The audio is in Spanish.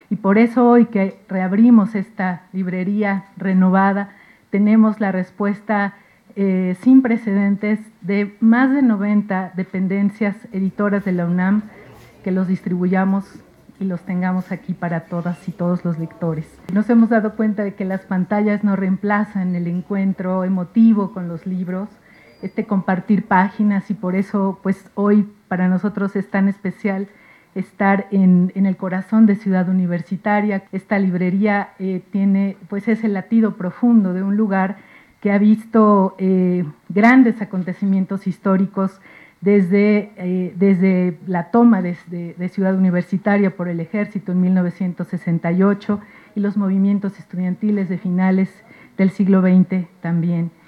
Y por eso hoy que reabrimos esta librería renovada, tenemos la respuesta sin precedentes de más de 90 dependencias editoras de la UNAM, que los distribuyamos y los tengamos aquí para todas y todos los lectores. Nos hemos dado cuenta de que las pantallas no reemplazan el encuentro emotivo con los libros, compartir páginas, y por eso pues hoy para nosotros es tan especial estar en el corazón de Ciudad Universitaria. Esta librería tiene, pues es el latido profundo de un lugar que ha visto grandes acontecimientos históricos desde la toma de Ciudad Universitaria por el Ejército en 1968 y los movimientos estudiantiles de finales del siglo XX también.